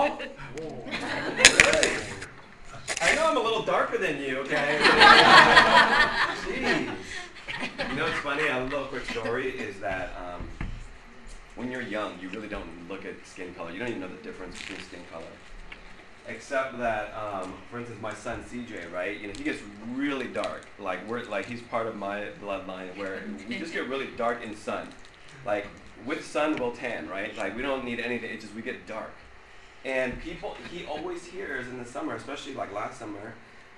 I know I'm a little darker than you, okay? Jeez. You know what's funny? A little quick story is that when you're young, you really don't look at skin color. You don't even know the difference between skin color. Except that, for instance, my son CJ, right? You know, he gets really dark. Like he's part of my bloodline, where we just get really dark in sun. Like with sun, we'll tan, right? Like we don't need anything. It's just we get dark. And he always hears in the summer, especially like last summer.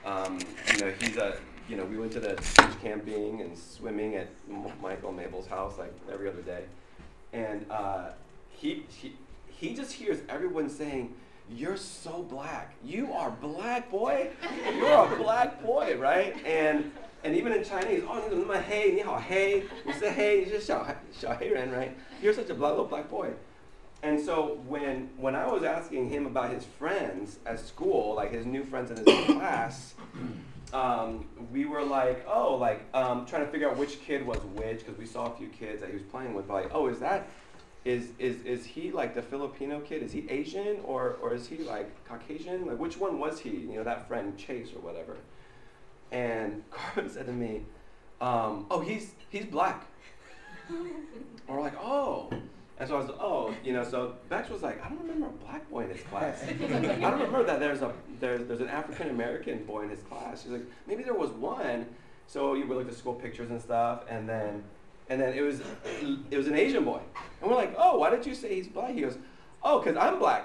We went to the beach camping and swimming at Michael and Mabel's house like every other day, and he just hears everyone saying, "You're so black. You are black, boy. You're a black boy, right?" And even in Chinese, hey, ni hao, hey. You say hey, just xiao hei ren, right? You're such a little black boy. And so when I was asking him about his friends at school, like his new friends in his class, we were like, trying to figure out which kid was which, because we saw a few kids that he was playing with. Like, oh, is he like the Filipino kid? Is he Asian or is he like Caucasian? Like, which one was he? You know, that friend Chase or whatever. And Carmen said to me, he's black. And we're like, oh. And so I was, so Bex was like, I don't remember a black boy in his class. I don't remember that there's an African American boy in his class. She's like, maybe there was one. So we looked at school pictures and stuff, and then it was an Asian boy. And we're like, oh, why did you say he's black? He goes, oh, because I'm black.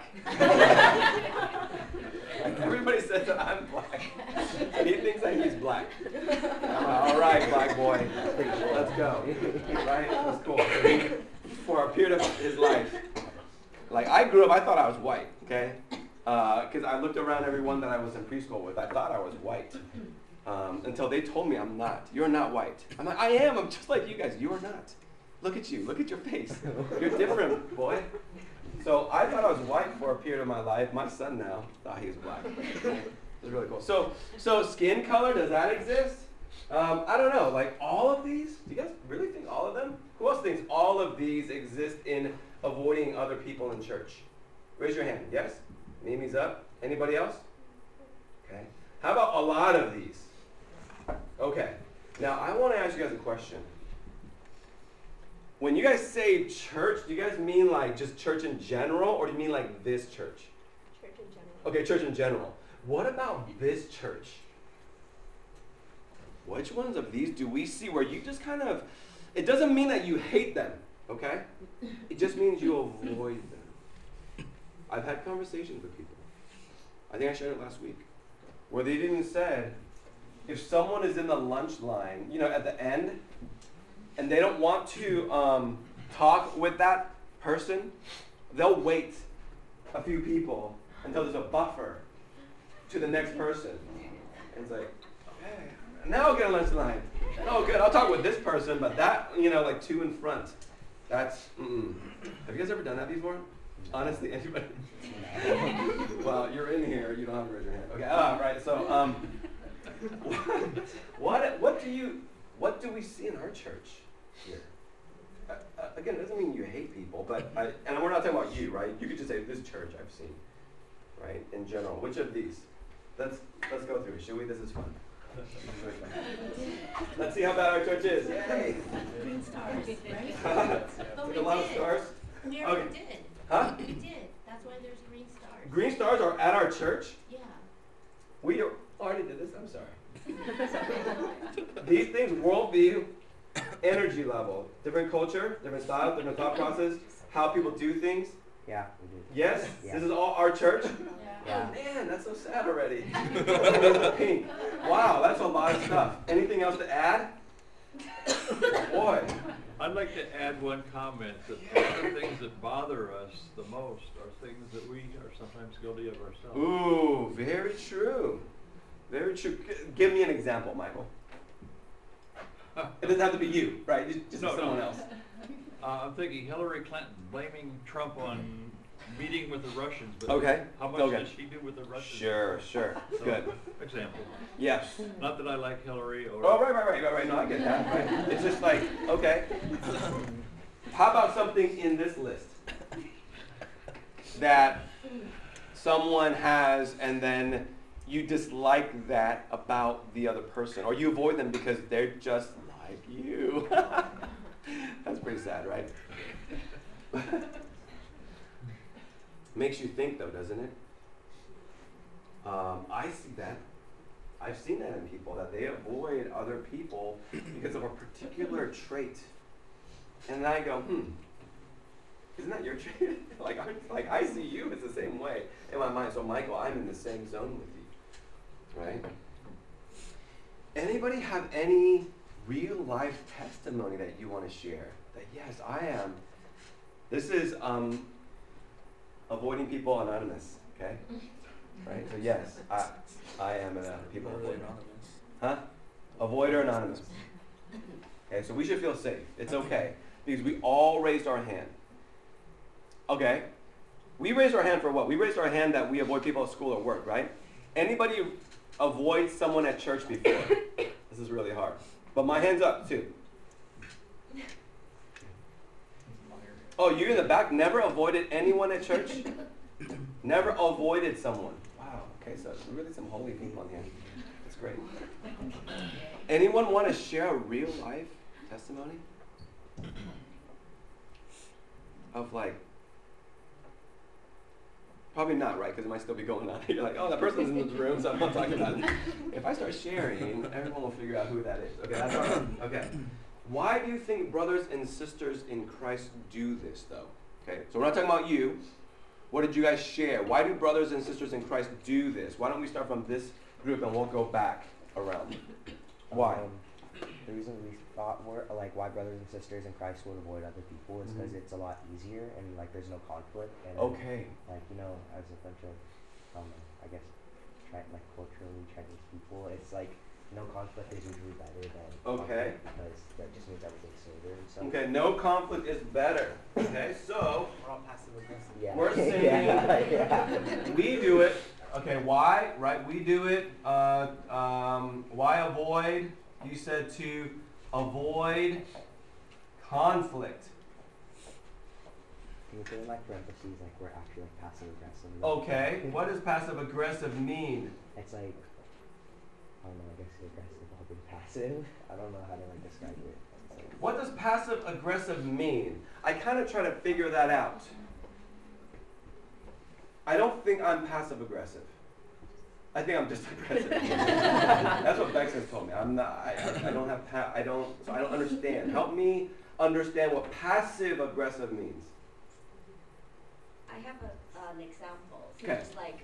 Like everybody says that I'm black. And he thinks that he's black. I'm like, all right, black boy, let's go. Right? That's cool. For a period of his life, like I grew up, I thought I was white, okay? Because I looked around everyone that I was in preschool with, I thought I was white. Until they told me I'm not. You're not white. I'm like, I am. I'm just like you guys. You are not. Look at you. Look at your face. You're different, boy. So I thought I was white for a period of my life. My son now thought he was black. It's really cool. So skin color, does that exist? I don't know. Like all of these? Do you guys really think all of them? Who else thinks all of these exist in avoiding other people in church? Raise your hand. Yes? Mimi's up. Anybody else? Okay. How about a lot of these? Okay. Now I want to ask you guys a question. When you guys say church, do you guys mean like just church in general, or do you mean like this church? Church in general. Okay, church in general. What about this church? Which ones of these do we see where you just kind of, it doesn't mean that you hate them, okay? It just means you avoid them. I've had conversations with people. I think I shared it last week, where they even said, if someone is in the lunch line, at the end, and they don't want to talk with that person, they'll wait a few people until there's a buffer to the next person. And it's like, okay, now I'll get a lunch line. Oh, good, I'll talk with this person, but that, like two in front, that's, Have you guys ever done that before? Honestly, anybody? Well, you're in here, you don't have to raise your hand. Okay, right, so, what do we see in our church here? Again, it doesn't mean you hate people, but and we're not talking about you, right? You could just say this church I've seen, right? In general, which of these? Let's go through it, shall we? This is fun. Let's see how bad our church is. Yay! Green stars, right? Like a lot of stars. We already did. Huh? We did. That's why there's green stars. Green stars are at our church? Yeah. We already did this. I'm sorry. These things, worldview, energy level, different culture, different style, different thought process, how people do things. Yeah, we do. Yes? Yeah. This is all our church? Yeah. Oh man, that's so sad already. Wow, that's a lot of stuff. Anything else to add? Boy. I'd like to add one comment that one of the things that bother us the most are things that we are sometimes guilty of ourselves. Ooh, very true. Very true. Give me an example, Michael. It doesn't have to be you, right? Just someone else. I'm thinking Hillary Clinton blaming Trump on meeting with the Russians, but Okay. how much Okay. does she do with the Russians? Sure. So, Good. Example. Yes. Not that I like Hillary or. Oh, right. No, I get that. Right. It's just like, okay. How about something in this list that someone has, and then you dislike that about the other person, or you avoid them because they're just like you. That's pretty sad, right? Makes you think, though, doesn't it? I see that. I've seen that in people, that they avoid other people because of a particular trait. And then I go, isn't that your trait? like I see you as the same way in my mind. So Michael, I'm in the same zone with you, right? Anybody have any real life testimony that you want to share? That yes, I am. This is avoiding people anonymous, okay? Right. So yes, I am a people avoider. Huh? Avoider anonymous. Okay. So we should feel safe. It's okay because we all raised our hand. Okay. We raised our hand for what? We raised our hand that we avoid people at school or work, right? Anybody avoid someone at church before? This is really hard. But my hand's up too. Oh, you in the back never avoided anyone at church? Never avoided someone. Wow. Okay, so really some holy people in here. That's great. Anyone want to share a real life testimony? Of like, probably not, right? Because it might still be going on. You're like, oh, that person's in this room, so I'm not talking about it. If I start sharing, everyone will figure out who that is. Okay, that's all right. Okay. Why do you think brothers and sisters in Christ do this, though? Okay, so we're not talking about you. What did you guys share? Why do brothers and sisters in Christ do this? Why don't we start from this group and we'll go back around? Why? The reason we thought why brothers and sisters in Christ would avoid other people is because it's a lot easier and like there's no conflict. And Okay. like as a bunch of I guess culturally Chinese people, it's like no conflict is usually better than conflict because that just means everything's smoother and stuff. Okay, no conflict is better. Okay, so we're all passive aggressive. Yeah. we're saying we do it. Okay, why? Right, we do it. Why avoid? You said to avoid conflict. Can you put in parentheses we're actually passive aggressive? Okay, what does passive aggressive mean? It's I don't know, I guess aggressive while being passive. I don't know how to describe it. What does passive aggressive mean? I kind of try to figure that out. I don't think I'm passive aggressive. I think I'm just aggressive. That's what Bex has told me. I'm not. I don't have. So I don't understand. Help me understand what passive aggressive means. I have an example. So Okay. it's like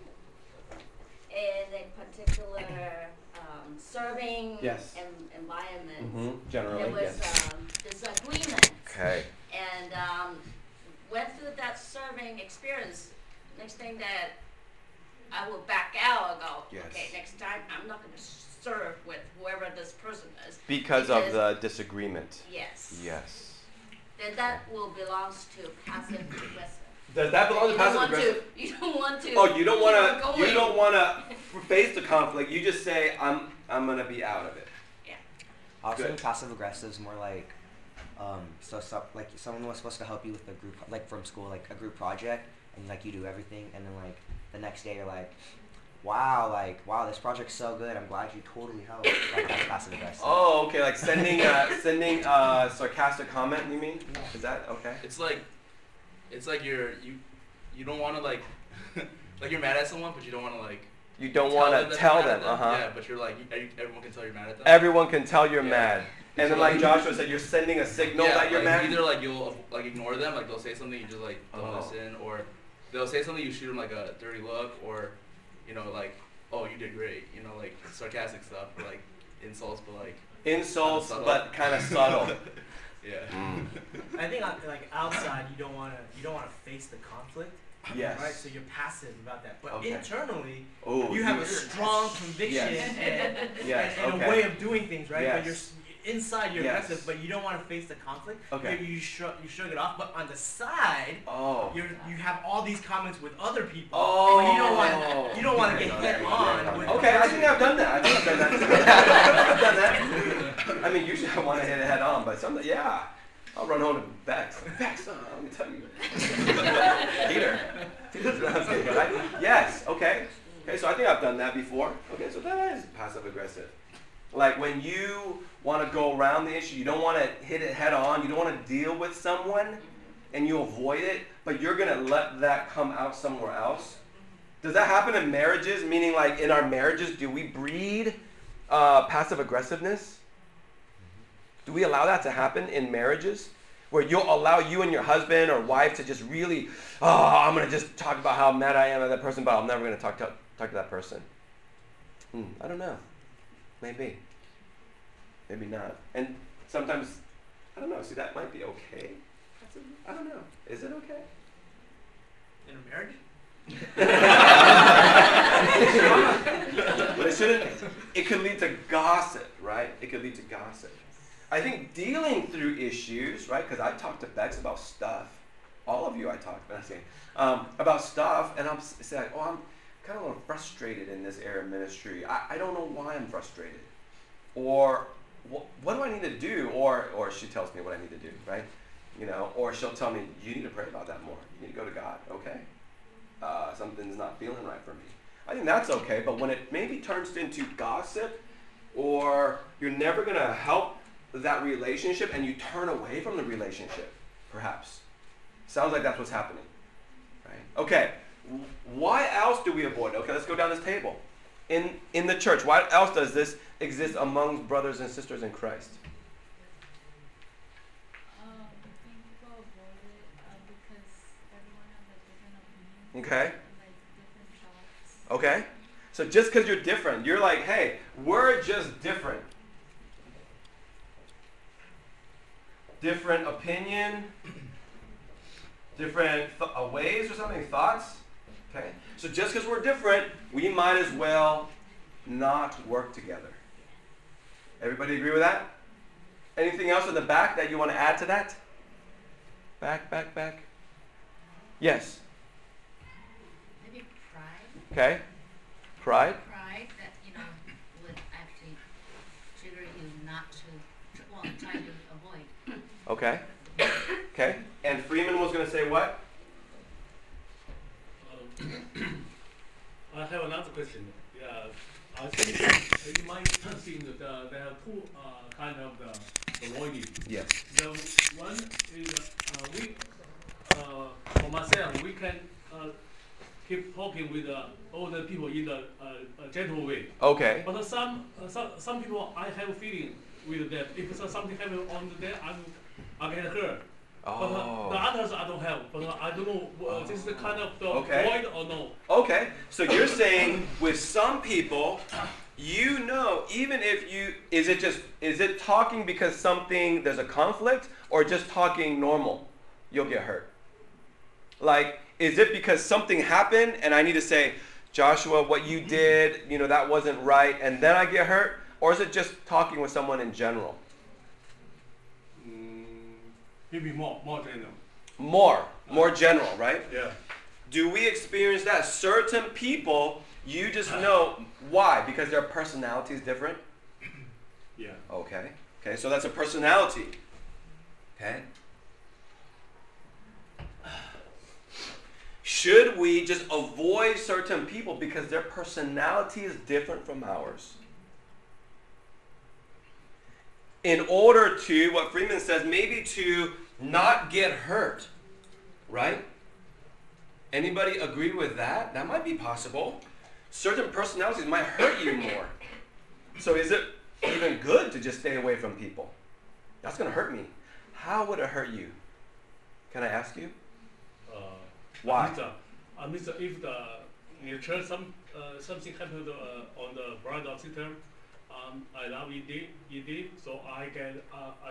in a particular serving Yes. environment, Generally, there was yes. disagreement. Okay. And went through that serving experience. Next thing that I will back out and go, Yes. okay, next time I'm not going to serve with whoever this person is. Because of the disagreement. Yes. Yes. Then that will belongs to passive aggressive. Does that belong to You don't passive want aggressive? You don't want to. Oh, you don't want to. keep You going. don't want to face the conflict. You just say, "I'm gonna be out of it." Yeah. Also, Good. passive aggressive is more like, like someone was supposed to help you with a group, like from school, like a group project, and like you do everything, and then like the next day you're like, wow, this project's so good. I'm glad you totally helped. Like that's passive aggressive. Oh, okay. Like sending sarcastic comment. You mean? Is that okay? It's like you don't want to like you're mad at someone, but you don't want to like. You don't want to that tell you're mad them. at them. Uh huh. Yeah, but you're like everyone can tell you're mad at them. Everyone can tell you're Yeah. mad. And then, like Joshua said, you're sending a signal Yeah, that you're like, mad. either like you'll like ignore them, like they'll say something, you just like don't Oh. listen, or they'll say something, you shoot them like a dirty look, or like, oh, you did great, like sarcastic stuff, or like insults, but like Insults, subtle. but kind of subtle. yeah. I think like outside you don't want to face the conflict, Yes. right? So you're passive about that. But Okay. internally, Ooh, you have a strong conviction Yes. and Yes, a okay. way of doing things, right? But Yes. inside you're Yes. aggressive, but you don't want to face the conflict. Okay. You shrug it off, but on the side, Oh. you have all these comments with other people. Oh. But you don't want to get head on with. Okay, I think I've done that. I think I've done that. I've done that. I mean, usually I want to hit it head on, but sometimes, yeah. I'll run home to Bex. Bex, let me tell you. Peter. Right? Yes. Okay. Okay. So I think I've done that before. Okay. So that is passive aggressive. Like when you want to go around the issue, you don't want to hit it head on. You don't want to deal with someone, and you avoid it, but you're gonna let that come out somewhere else. Does that happen in marriages? Meaning, like in our marriages, do we breed passive aggressiveness? Do we allow that to happen in marriages? Where you'll allow you and your husband or wife to just really, I'm going to just talk about how mad I am at that person, but I'm never going to talk to that person. I don't know. Maybe. Maybe not. And sometimes, I don't know. See, that might be okay. I don't know. Is it okay? In a marriage? But it shouldn't. It could lead to gossip, right? It could lead to gossip. I think dealing through issues, right? Because I talked to Bex about stuff. All of you I talked about stuff, and I'm saying, I'm kind of a little frustrated in this area of ministry. I don't know why I'm frustrated. Or what do I need to do? Or she tells me what I need to do, right? You know, or she'll tell me, you need to pray about that more. You need to go to God. Okay. Something's not feeling right for me. I think that's okay, but when it maybe turns into gossip, or you're never going to help that relationship and you turn away from the relationship, perhaps. Sounds like that's what's happening. Right? Okay, why else do we avoid? Okay, let's go down this table. In the church, why else does this exist among brothers and sisters in Christ? I think people avoid it because everyone has a different opinion. Okay. And, like, different thoughts. Okay. So just because you're different, you're like, hey, we're just different. Different opinion, different ways or something, thoughts. Okay. So just because we're different, we might as well not work together. Everybody agree with that? Anything else in the back that you want to add to that? Back. Yes. Maybe pride. Okay. Pride. Pride that, would actually trigger you not to, try to avoid. Okay. Okay. And Freeman was going to say what? I have another question. Yeah, I think you might think that there are two kind of the avoiding. Yes. The one is for myself, we can keep talking with older people in a gentle way. Okay. But some people, I have a feeling with them. If something happens on them, I get hurt. Oh. But the others I don't have. But I don't know. This is the kind of the Okay. void or no. Okay, so you're saying with some people, even if is it talking because there's a conflict, or just talking normal, you'll get hurt? Like, is it because something happened and I need to say, Joshua, what you did, that wasn't right, and then I get hurt? Or is it just talking with someone in general? Maybe more general. More general, right? Yeah. Do we experience that? Certain people, you just know why? Because their personality is different? Yeah. Okay. Okay, so that's a personality. Okay. Should we just avoid certain people because their personality is different from ours? In order to, what Freeman says, maybe to not get hurt, right? Anybody agree with that? That might be possible. Certain personalities might hurt you more. So is it even good to just stay away from people? That's going to hurt me. How would it hurt you? Can I ask you? Why? I mean, if in the church something happened on the brother or sister, I love ED, so I get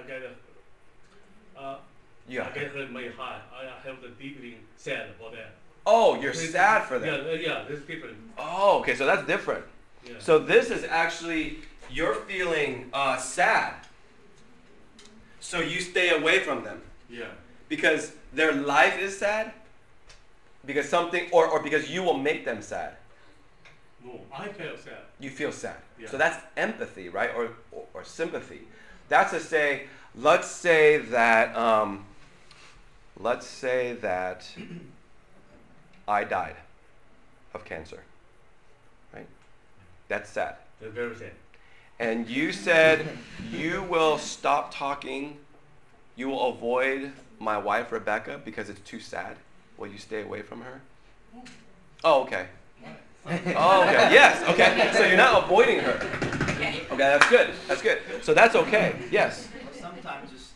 hurt my heart. I have the deeply sad for that. Oh, you're sad for that. Yeah, that's different. Oh, okay, so that's different. Yeah. So this is actually, you're feeling sad. So you stay away from them. Yeah. Because their life is sad? Because something, or because you will make them sad? No, I feel sad. You feel sad. Yeah. So that's empathy, right? Or sympathy. That's to say, let's say that I died of cancer. Right? That's sad. That's very sad. And you said you will stop talking, you will avoid my wife Rebecca because it's too sad. Will you stay away from her? Oh, okay. Oh, okay. Yes. Okay. So you're not avoiding her. Okay, that's good. That's good. So that's okay. Yes. Sometimes just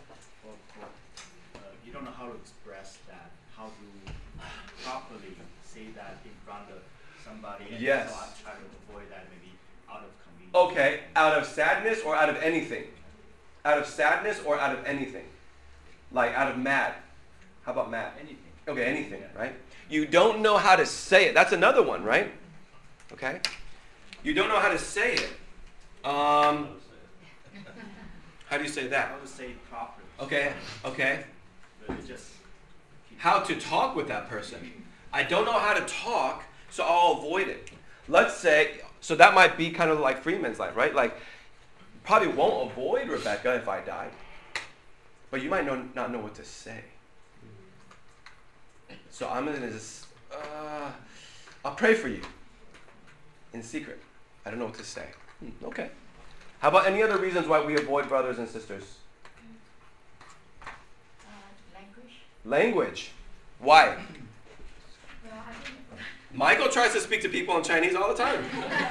you don't know how to express that, how to properly say that in front of somebody. And Yes. So I try to avoid that maybe out of convenience. Okay. Out of sadness or out of anything? Out of sadness or out of anything? Like out of mad. How about mad? Anything. Okay, anything, right? You don't know how to say it. That's another one, right? Okay? You don't know how to say it. How do you say that? How to say it properly. Okay, okay. But it just How to talk with that person. I don't know how to talk, so I'll avoid it. Let's say, so that might be kind of like Freeman's life, right? Like, probably won't avoid Rebecca if I die, but you might not know what to say. So I'm going to just, I'll pray for you in secret. I don't know what to say. Okay. How about any other reasons why we avoid brothers and sisters? Language. Language. Why? Well, I think Michael tries to speak to people in Chinese all the time.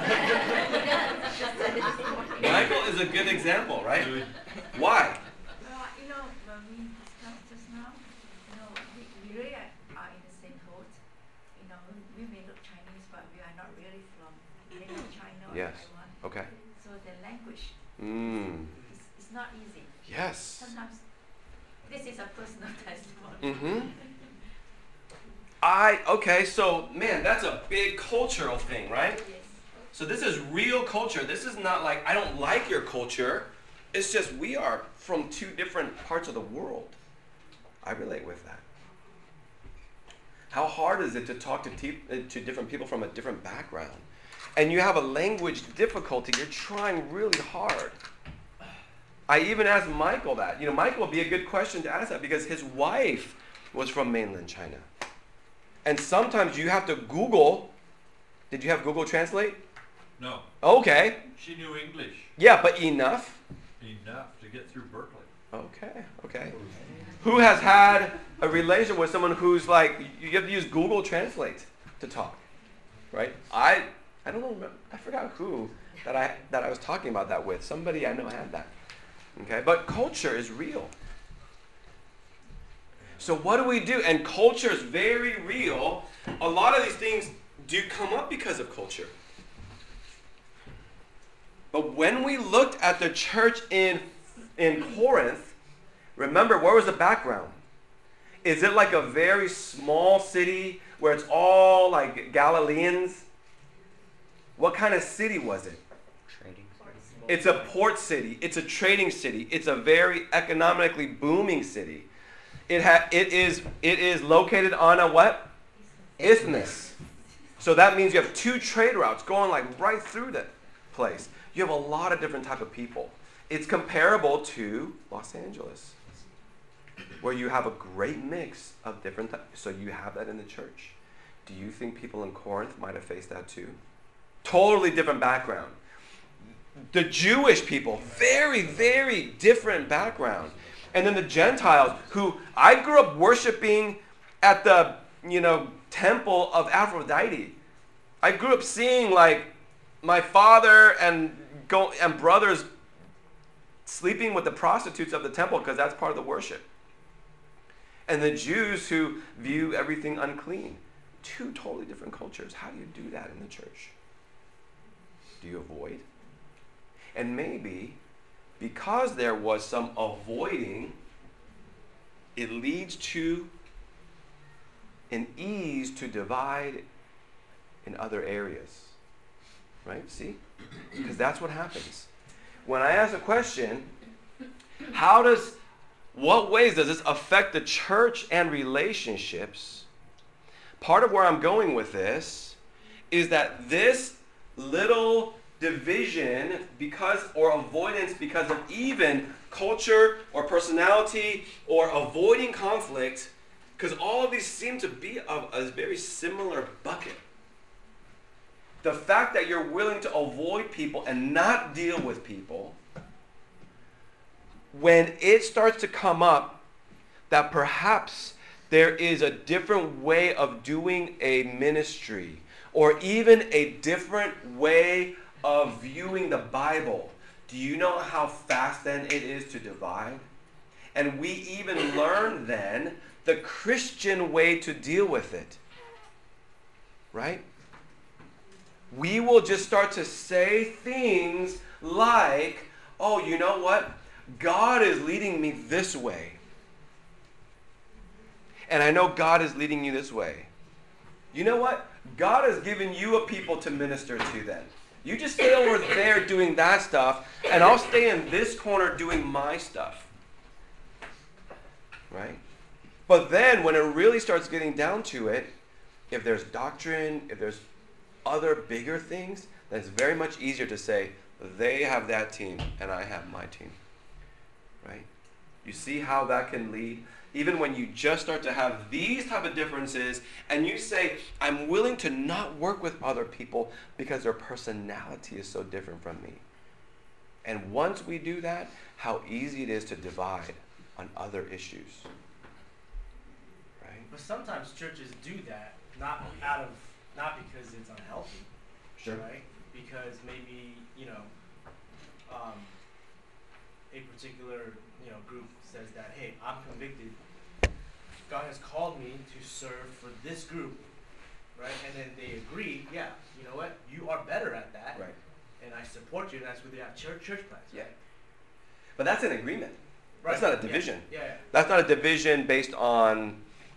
Michael is a good example, right? Why? well, when we discussed just now, we really are in the same boat. We may look Chinese, but we are not really from mainland China or Yes. Taiwan. Okay. So the language is not easy. Yes. Sometimes this is a personal testimony. Mm-hmm. Okay, so man, that's a big cultural thing, right? Yes. So this is real culture. This is not like, I don't like your culture. It's just we are from two different parts of the world. I relate with that. How hard is it to talk to different people from a different background? And you have a language difficulty. You're trying really hard. I even asked Michael that. Michael would be a good question to ask that because his wife was from mainland China. And sometimes you have to Google. Did you have Google Translate? No, Okay. she knew English Yeah, but enough. enough to get through Berkeley. Okay. Who has had a relationship with someone who's like, you have to use Google Translate to talk, right? I don't know, I forgot who that I was talking about that with. Somebody I know had that. Okay, but culture is real. So what do we do? And culture is very real. A lot of these things do come up because of culture. But when we looked at the church in Corinth, remember, where was the background? Is it like a very small city where it's all like Galileans? What kind of city was it? Trading. It's a port city. It's a trading city. It's a very economically booming city. It is located on a what? Isthmus. So that means you have two trade routes going like right through the place. You have a lot of different type of people. It's comparable to Los Angeles, where you have a great mix of different types. So you have that in the church. Do you think people in Corinth might have faced that too? Totally different background. The Jewish people, very, very different background. And then the Gentiles, who I grew up worshiping at the, temple of Aphrodite. I grew up seeing like my father and brothers sleeping with the prostitutes of the temple because that's part of the worship. And the Jews who view everything unclean. Two totally different cultures. How do you do that in the church? Do you avoid? And maybe because there was some avoiding, it leads to an ease to divide in other areas. Right? See? Because that's what happens. When I ask a question, what ways does this affect the church and relationships? Part of where I'm going with this is that this little division or avoidance because of even culture or personality or avoiding conflict Because all of these seem to be of a very similar bucket. The fact that you're willing to avoid people and not deal with people, when it starts to come up that perhaps there is a different way of doing a ministry, or even a different way of viewing the Bible, do you know how fast then it is to divide? And we even learn then the Christian way to deal with it. Right? We will just start to say things like, oh, you know what? God is leading me this way. And I know God is leading you this way. You know what? God has given you a people to minister to then. You just stay over there doing that stuff, and I'll stay in this corner doing my stuff. Right? But then when it really starts getting down to it, if there's doctrine, if there's other bigger things, then it's very much easier to say, they have that team and I have my team. Right? You see how that can lead? Even when you just start to have these type of differences and you say, I'm willing to not work with other people because their personality is so different from me. And once we do that, how easy it is to divide on other issues. But sometimes churches do that, not because it's unhealthy, Sure. right? Because maybe, a particular, group says that, hey, I'm convicted. God has called me to serve for this group, right? And then they agree, yeah, you know what? You are better at that. Right. And I support you, and that's where they have church plans. Yeah. But that's an agreement. Right. That's not a division. Yeah. That's not a division based on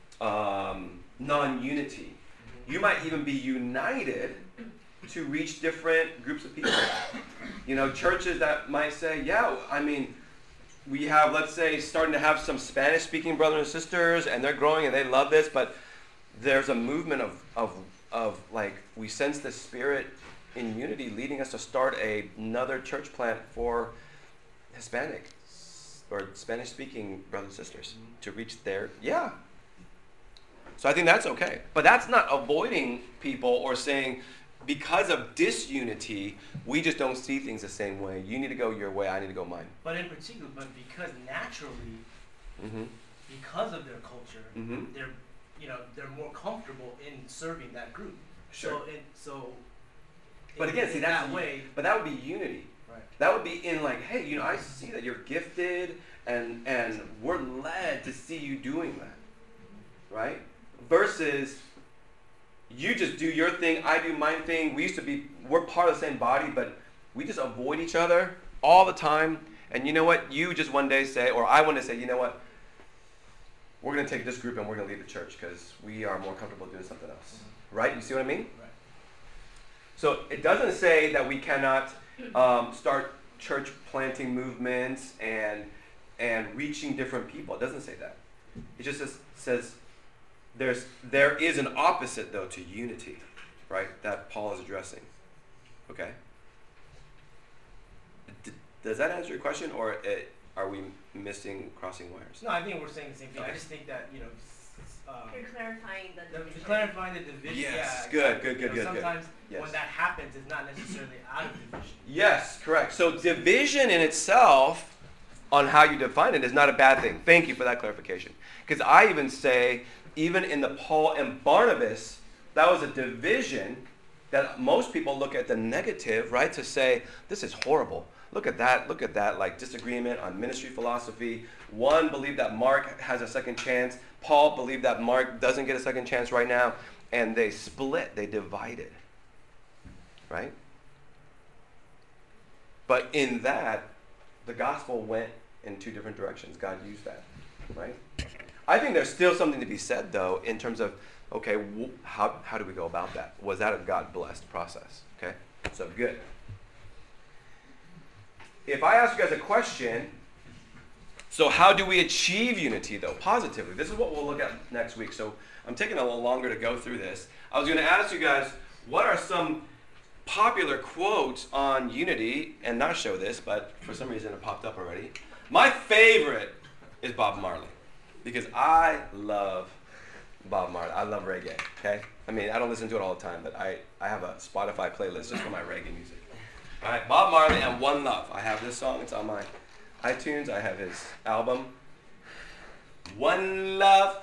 non-unity. You might even be united to reach different groups of people. Churches that might say, yeah, I mean, we have, let's say, starting to have some Spanish-speaking brothers and sisters, and they're growing and they love this, but there's a movement of like, we sense the Spirit in unity leading us to start another church plant for Hispanic or Spanish-speaking brothers and sisters to reach their, yeah. So I think that's okay. But that's not avoiding people or saying, because of disunity, we just don't see things the same way. You need to go your way, I need to go mine. But in particular, because naturally, because of their culture, they're more comfortable in serving that group. Sure. But again, see, that's that way. But that would be unity. Right. That would be in like, hey, I see that you're gifted, and we're led to see you doing that, right? Versus, you just do your thing, I do my thing. We're part of the same body, but we just avoid each other all the time. And you know what? You just one day say, or I one day say, you know what? We're going to take this group and we're going to leave the church because we are more comfortable doing something else. Right? You see what I mean? Right. So it doesn't say that we cannot start church planting movements and reaching different people. It doesn't say that. It just says there is an opposite, though, to unity, right, that Paul is addressing. Okay? Does that answer your question, or are we crossing wires? No, I think we're saying the same thing. Okay. I just think that, You're clarifying the division. Clarifying the division. Yes, yeah, good. Sometimes yes. when that happens, it's not necessarily out of division. Yes, correct. So division in itself, on how you define it, is not a bad thing. Thank you for that clarification. Because I even say, even in the Paul and Barnabas, that was a division that most people look at the negative, right? To say, this is horrible. Look at that, like disagreement on ministry philosophy. One believed that Mark has a second chance. Paul believed that Mark doesn't get a second chance right now. And they split, they divided, right? But in that, the gospel went in two different directions. God used that, right? I think there's still something to be said, though, in terms of, okay, how do we go about that? Was that a God-blessed process? Okay, so good. If I ask you guys a question, so how do we achieve unity, though, positively? This is what we'll look at next week. So I'm taking a little longer to go through this. I was going to ask you guys, what are some popular quotes on unity, and not show this, but for some reason it popped up already. My favorite is Bob Marley, because I love Bob Marley. I love reggae, okay? I mean, I don't listen to it all the time, but I have a Spotify playlist just for my reggae music. All right, Bob Marley and One Love. I have this song. It's on my iTunes. I have his album. One love,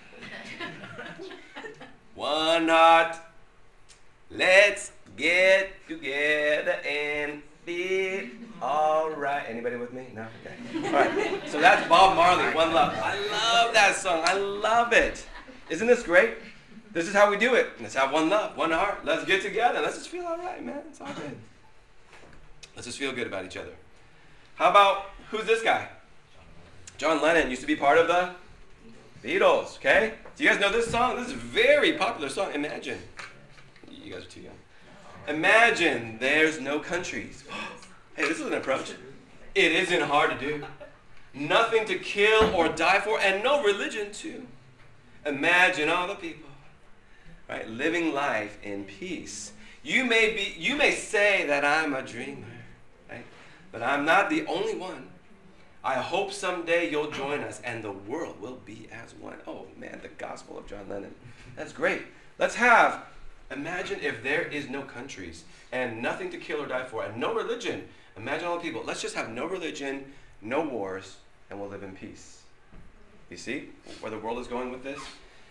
one heart. Let's get together and feel all right. Anybody with me? No? Okay. All right. So that's Bob Marley, One Love. I love that song. I love it. Isn't this great? This is how we do it. Let's have one love, one heart. Let's get together. Let's just feel all right, man. It's all good. Let's just feel good about each other. How about, who's this guy? John Lennon used to be part of the Beatles, okay? Do you guys know this song? This is a very popular song. Imagine. You guys are too young. Imagine there's no countries. Hey, this is an approach. It isn't hard to do. Nothing to kill or die for, and no religion too. Imagine all the people, right, living life in peace. You may say that I'm a dreamer, right? But I'm not the only one. I hope someday you'll join us and the world will be as one. Oh man, the gospel of John Lennon. That's great. Let's have, imagine if there is no countries and nothing to kill or die for and no religion. Imagine all the people. Let's just have no religion, no wars, and we'll live in peace. You see where the world is going with this?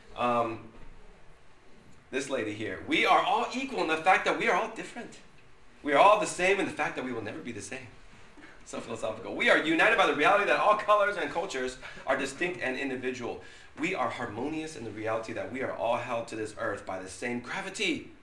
This lady here. We are all equal in the fact that we are all different. We are all the same in the fact that we will never be the same. So philosophical. We are united by the reality that all colors and cultures are distinct and individual. We are harmonious in the reality that we are all held to this earth by the same gravity.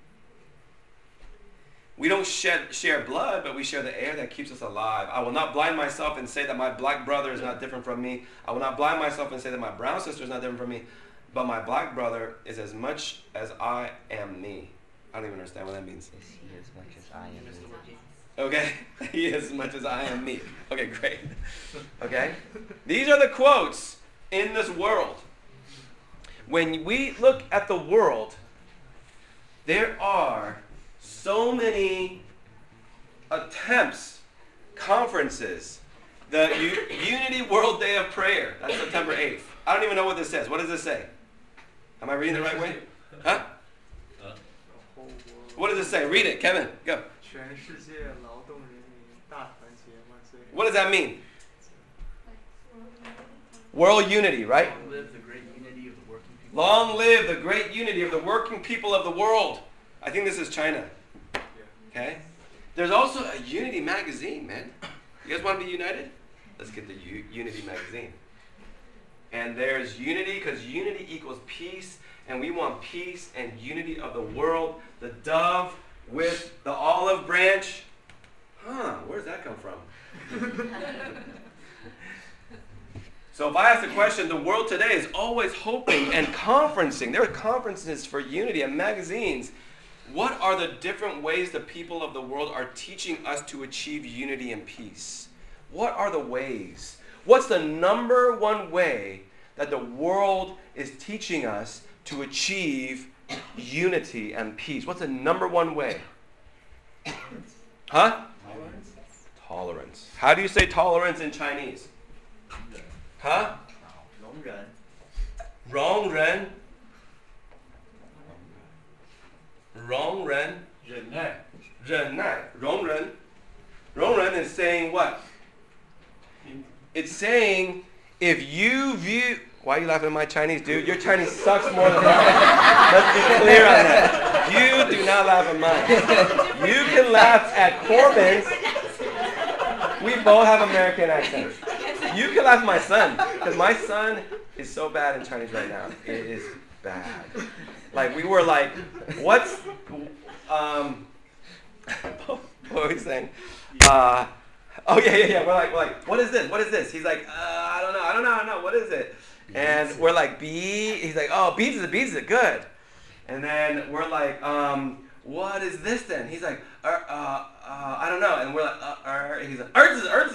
We don't share blood, but we share the air that keeps us alive. I will not blind myself and say that my black brother is not different from me. I will not blind myself and say that my brown sister is not different from me. But my black brother is as much as I am me. I don't even understand what that means. Is he as much as I am me? Okay, he is as much as I am me. Okay, great. Okay, these are the quotes in this world. When we look at the world, there are so many attempts, conferences, the Unity World Day of Prayer, that's September 8th. I don't even know what this says. What does this say? Am I reading the right way? Huh? What does it say? Read it, Kevin, go. What does that mean? World unity, right? Long live the great unity of the working people. Long live the great unity of the working people of the world. I think this is China. Okay? There's also a Unity magazine, man. You guys want to be united? Let's get the Unity magazine. And there's unity, because unity equals peace, and we want peace and unity of the world. The dove with the olive branch. Where does that come from? So if I ask the question, the world today is always hoping and conferencing. There are conferences for unity and magazines. What are the different ways the people of the world are teaching us to achieve unity and peace? What are the ways? What's the number one way that the world is teaching us to achieve unity and peace? What's the number one way? Huh? Tolerance. Tolerance. How do you say tolerance in Chinese? Huh? 容忍. 容忍. 容忍. 忍耐. 忍耐. 容忍. 容忍 is saying what? It's saying if you view... Why are you laughing at my Chinese, dude? Your Chinese sucks more than mine. Let's be clear on that. You do not laugh at mine. You can laugh at Corbin's. We both have American accents. You can laugh at my son, because my son is so bad in Chinese right now. It is bad. Like, we were like, what's... what were we saying? Oh, yeah. We're like, what is this? What is this? He's like, I don't know. What is it? And we're like, beads. He's like, oh, beads is it good. And then we're like, what is this then? He's like, I don't know. And we're like, he's like, Erz.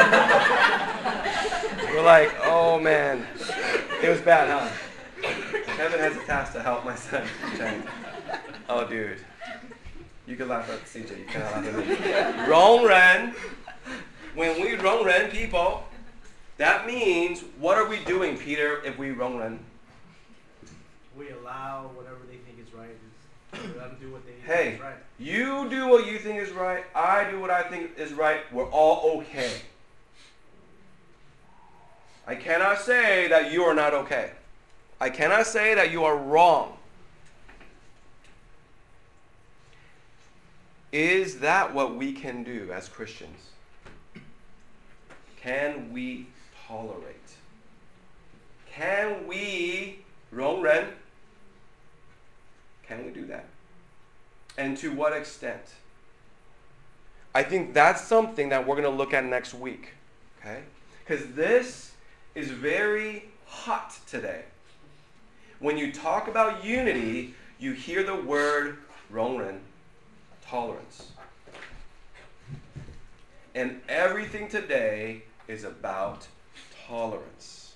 We're like, oh man, it was bad, huh? Kevin has a task to help my son. Oh, dude, you can laugh at CJ. You cannot laugh at me. Wrong Ren. When we wrong Ren people, that means, what are we doing, Peter, if we wrong Ren? we allow whatever they think is right. Let them do what they think Hey, is right. you do what you think is right. I do what I think is right. We're all okay. I cannot say that you are not okay. I cannot say that you are wrong. Is that what we can do as Christians? Can we tolerate? Can we, 容忍? Can we do that? And to what extent? I think that's something that we're going to look at next week. Okay? Because this is very hot today. When you talk about unity, you hear the word 容忍, tolerance. And everything today is about tolerance.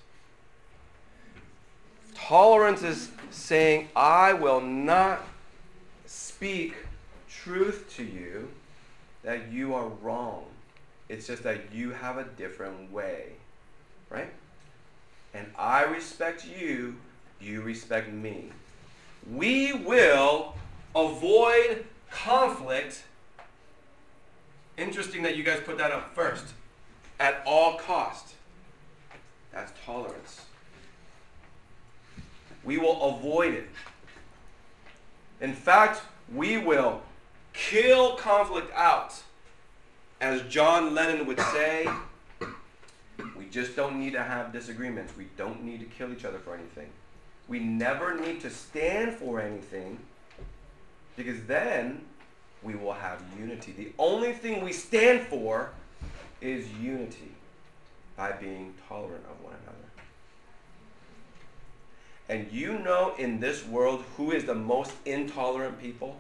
Tolerance is saying, I will not speak truth to you that you are wrong. It's just that you have a different way. Right? And I respect you, you respect me. We will avoid conflict. Interesting that you guys put that up first. At all cost. That's tolerance. We will avoid it. In fact, we will kill conflict out. As John Lennon would say, we just don't need to have disagreements. We don't need to kill each other for anything. We never need to stand for anything, because then we will have unity. The only thing we stand for is unity by being tolerant of one another. And you know in this world who is the most intolerant people?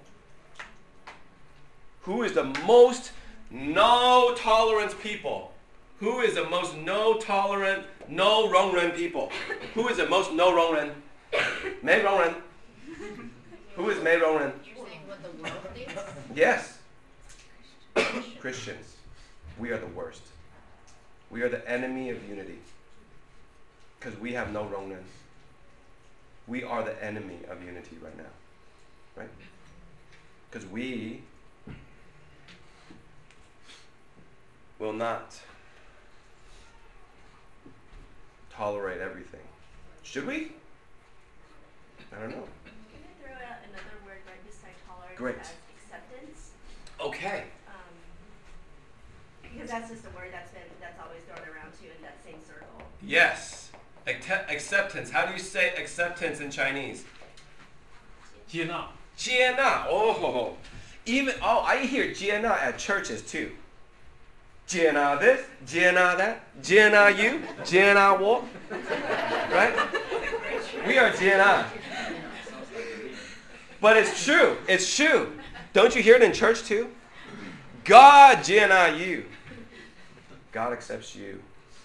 Who is the most no tolerance people? Who is the most no tolerant, no 容忍 people? Who is the most no 容忍? 没容忍. Who is 没容忍? You're saying what the world thinks? Yes. Christians. We are the worst. We are the enemy of unity. Because we have no 容忍. We are the enemy of unity right now. Right? Because we will not tolerate everything. Should we? I don't know. Can I throw out another word right beside tolerance? Great. As acceptance? Okay. Because that's just a word that's always thrown around too in that same circle. Yes. Acceptance. How do you say acceptance in Chinese? 接纳. 接纳. Oh. I hear 接纳 at churches too. 接纳 this, 接纳 that, 接纳 you, 接纳我. Right? We are 接纳. But it's true. It's true. Don't you hear it in church too? God 接纳 you. God accepts you.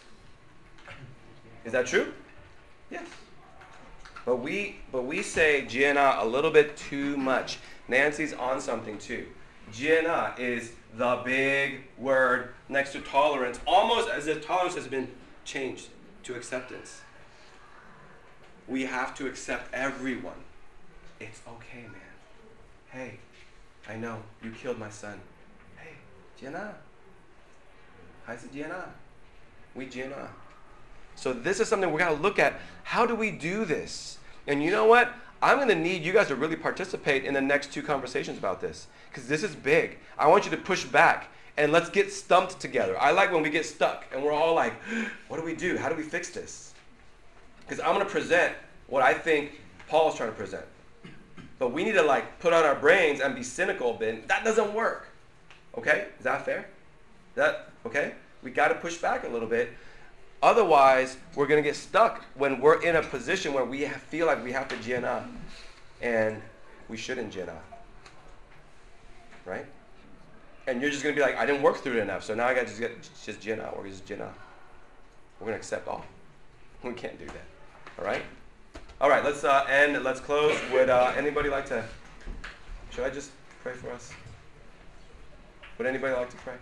Is that true? Yes. But we say 接纳 a little bit too much. Nancy's on something too. 接纳 is the big word next to tolerance, almost as if tolerance has been changed to acceptance. We have to accept everyone. It's okay, man. Hey, I know you killed my son. Hey, 接纳. 还是接纳. We 接纳. So this is something we're going to look at. How do we do this? And you know what? I'm going to need you guys to really participate in the next 2 conversations about this, because this is big. I want you to push back and let's get stumped together. I like when we get stuck and we're all like, what do we do? How do we fix this? Because I'm going to present what I think Paul's trying to present. But we need to like put on our brains and be cynical a bit. That doesn't work. Okay? Is that fair? Okay? We got to push back a little bit. Otherwise, we're going to get stuck when we're in a position where we feel like we have to 接纳, and we shouldn't 接纳. Right? And you're just going to be like, I didn't work through it enough, so now I got to just 接纳, or just 接纳. We're going to accept all. We can't do that. All right? All right, let's end. Let's close. Would anybody like to, should I just pray for us? Would anybody like to pray?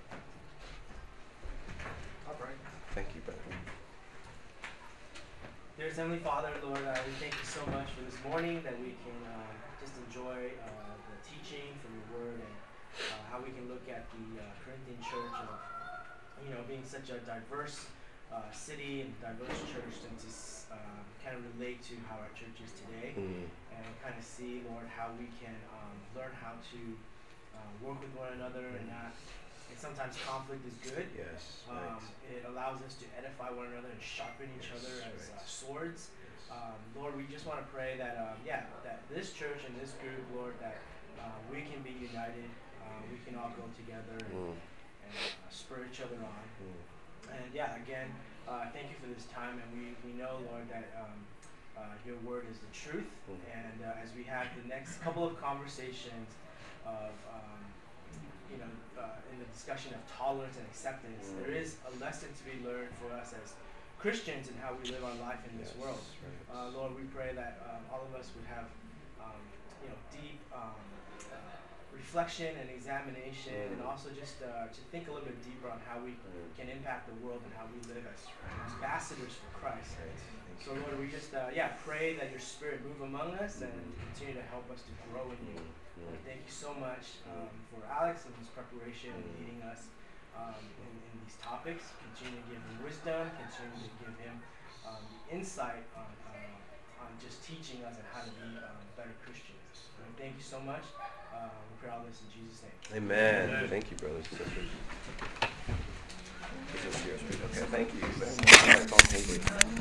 Thank you, brother. Dearest Heavenly Father, Lord, we thank you so much for this morning that we can just enjoy the teaching from your word and how we can look at the Corinthian church of, being such a diverse city and diverse church and to kind of relate to how our church is today and kind of see, Lord, how we can learn how to work with one another and not. And sometimes conflict is good. Yes. It allows us to edify one another and sharpen each other as swords. Lord, we just want to pray that, that this church and this group, Lord, that we can be united. We can all go together and spur each other on. And again, thank you for this time. And we know, Lord, that your word is the truth. And as we have the next couple of conversations of in the discussion of tolerance and acceptance, there is a lesson to be learned for us as Christians in how we live our life in this world. Lord, we pray that all of us would have deep reflection and examination, and also just to think a little bit deeper on how we can impact the world and how we live as ambassadors for Christ. So Lord, we just pray that your Spirit move among us and continue to help us to grow in you. Lord, thank you so much for Alex and his preparation and leading us in these topics. Continue to give him wisdom. Continue to give him the insight on just teaching us and how to be better Christians. Lord, thank you so much. We pray all this in Jesus' name. Amen. Thank you, brothers and sisters. Okay, thank you. Thank you.